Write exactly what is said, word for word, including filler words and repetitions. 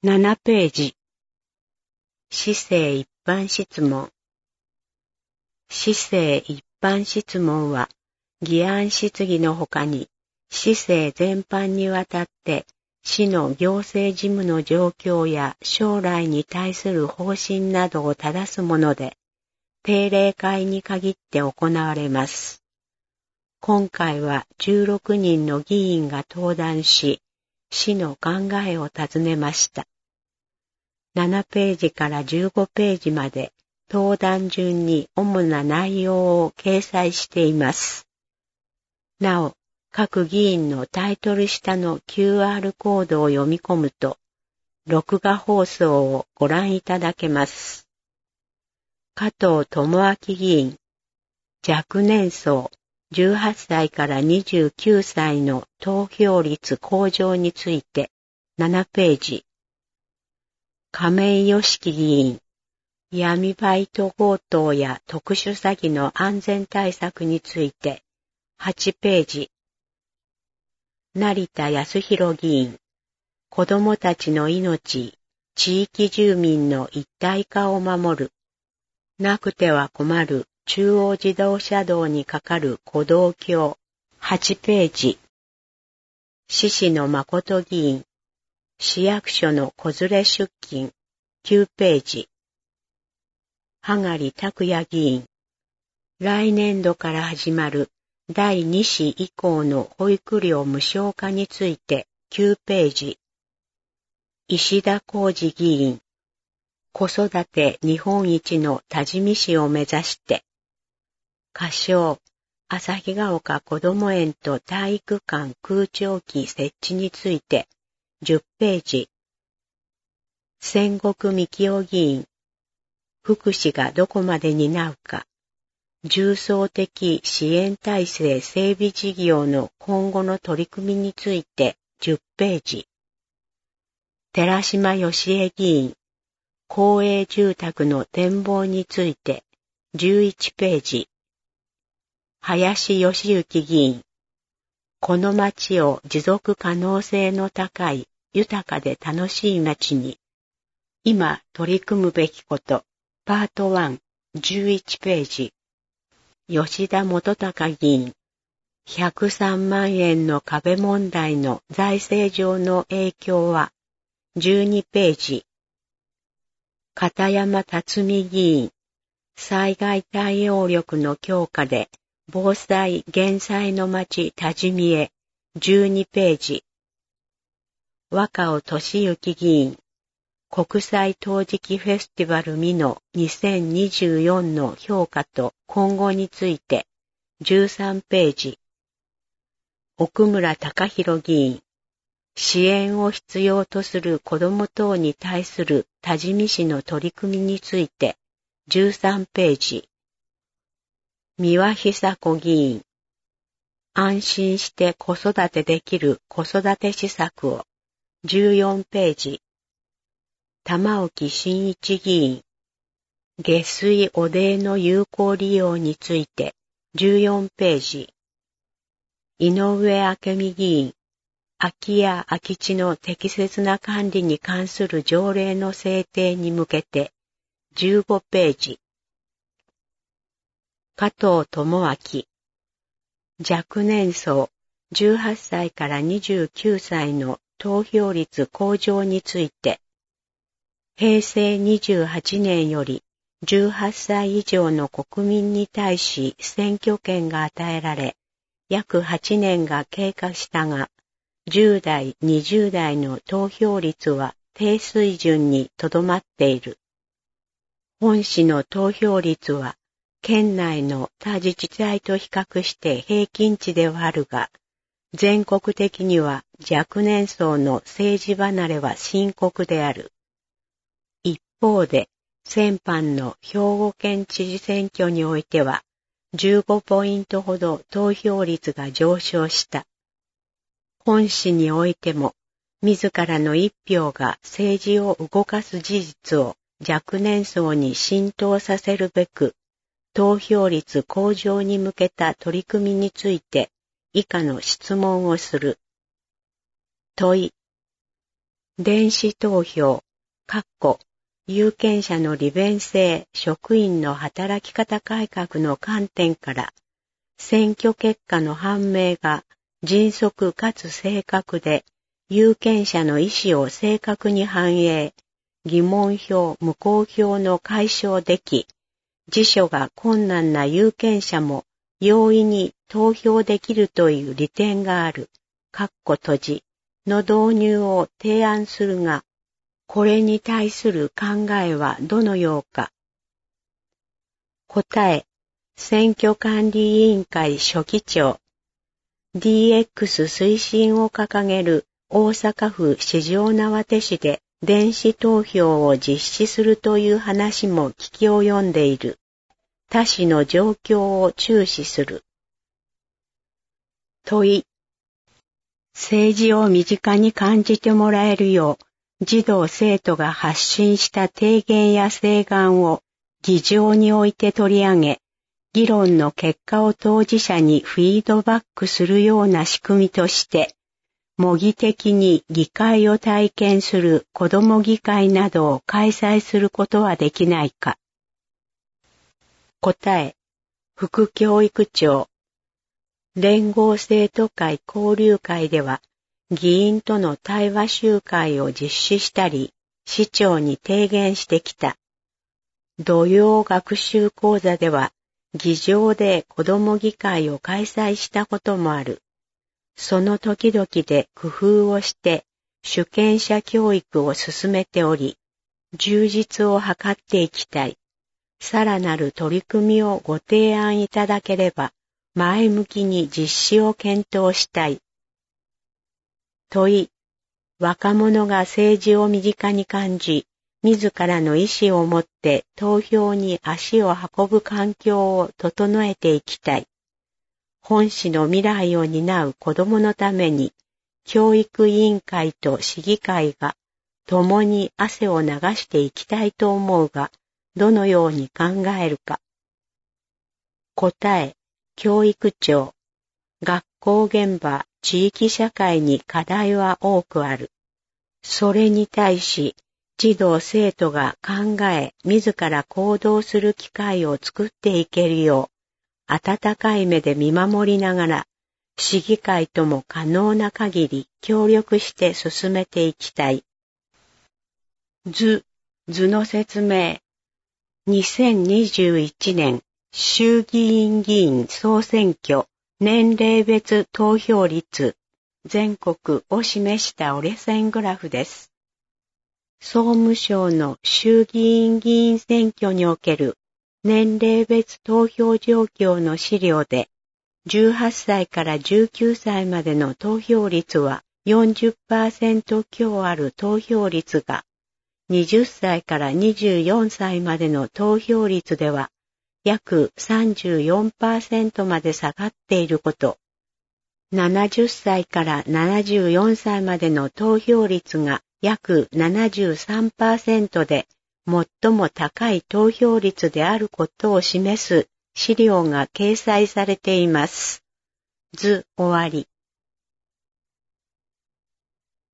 ななページ。市政一般質問。市政一般質問は、議案質疑のほかに、市政全般にわたって、市の行政事務の状況や将来に対する方針などを正すもので、定例会に限って行われます。今回はじゅうろくにんの議員が登壇し、市の考えを尋ねました。ななページからじゅうごページまで登壇順に主な内容を掲載しています。なお、各議員のタイトル下の キューアール コードを読み込むと、録画放送をご覧いただけます。加藤智明議員、若年層じゅうはっさいからにじゅうきゅうさいの投票率向上についてななページ。亀井良樹議員、闇バイト強盗や特殊詐欺の安全対策についてはちページ。成田康弘議員、子どもたちの命、地域住民の一体化を守る。なくては困る中央自動車道に架かる歩道橋、はちページ。志々野誠議員、市役所の子連れ出勤、きゅうページ。羽刈拓也議員、来年度から始まるだいに子以降の保育料無償化についてきゅうページ。石田浩二議員、子育て日本一の多治見市を目指して、仮称、旭ヶ丘こども園と体育館空調機設置についてじゅっページ。千石幹夫議員、福祉がどこまで担うか、重層的支援体制整備事業の今後の取り組みについてじゅっページ。寺島義恵議員、公営住宅の展望についてじゅういちページ。林義行議員、この町を持続可能性の高い豊かで楽しい町に、今取り組むべきこと、パートいち、じゅういちページ。吉田元隆議員、ひゃくさんまんえんの壁問題の財政上の影響は、じゅうにページ。片山辰巳議員、災害対応力の強化で、防災減災の町多治見へ、じゅうにページ。若尾俊之議員、国際陶磁器フェスティバル美濃にせんにじゅうよんの評価と今後についてじゅうさんページ。奥村隆弘議員、支援を必要とする子ども等に対する多治見市の取り組みについてじゅうさんページ。三輪久子議員、安心して子育てできる子育て施策をじゅうよんページ。玉置真一議員、下水汚泥の有効利用についてじゅうよんページ。井上明美議員、空き家空き地の適切な管理に関する条例の制定に向けてじゅうごページ。加藤智明、若年層じゅうはっさいからにじゅうきゅうさいの投票率向上について、平成にじゅうはちねんよりじゅうはっさい以上の国民に対し選挙権が与えられ、約はちねんが経過したが、じゅう代、にじゅう代の投票率は低水準にとどまっている。本市の投票率は、県内の他自治体と比較して平均値ではあるが、全国的には若年層の政治離れは深刻である。一方で、先般の兵庫県知事選挙においては、じゅうごポイントほど投票率が上昇した。本市においても、自らの一票が政治を動かす事実を若年層に浸透させるべく、投票率向上に向けた取り組みについて以下の質問をする。問い。 電子投票、括弧有権者の利便性、職員の働き方改革の観点から、選挙結果の判明が迅速かつ正確で、有権者の意思を正確に反映、疑問票、無効票の解消でき、自書が困難な有権者も容易に投票できるという利点がある、括弧閉じの導入を提案するが、これに対する考えはどのようか。答え、選挙管理委員会書記長。ディーエックス 推進を掲げる大阪府四條畷市で電子投票を実施するという話も聞き及んでいる。他市の状況を注視する。問い。政治を身近に感じてもらえるよう、児童生徒が発信した提言や請願を議場において取り上げ、議論の結果を当事者にフィードバックするような仕組みとして、模擬的に議会を体験する子ども議会などを開催することはできないか。答え、副教育長。連合生徒会交流会では、議員との対話集会を実施したり、市長に提言してきた。土曜学習講座では、議場で子ども議会を開催したこともある。その時々で工夫をして、主権者教育を進めており、充実を図っていきたい。さらなる取り組みをご提案いただければ、前向きに実施を検討したい。問い、若者が政治を身近に感じ、自らの意思を持って投票に足を運ぶ環境を整えていきたい。本市の未来を担う子どものために、教育委員会と市議会が共に汗を流していきたいと思うが、どのように考えるか。答え、教育長。学校現場、地域社会に課題は多くある。それに対し、児童生徒が考え、自ら行動する機会を作っていけるよう、温かい目で見守りながら、市議会とも可能な限り協力して進めていきたい。図、図の説明。にせんにじゅういちねん衆議院議員総選挙年齢別投票率全国を示した折れ線グラフです。総務省の衆議院議員選挙における年齢別投票状況の資料で、じゅうはっさいからじゅうきゅうさいまでの投票率は よんじゅっパーセント 強ある投票率が、はたちからにじゅうよんさいまでの投票率では約 さんじゅうよんパーセント まで下がっていること、ななじゅっさいからななじゅうよんさいまでの投票率が約 ななじゅうさんパーセント で最も高い投票率であることを示す資料が掲載されています。図終わり。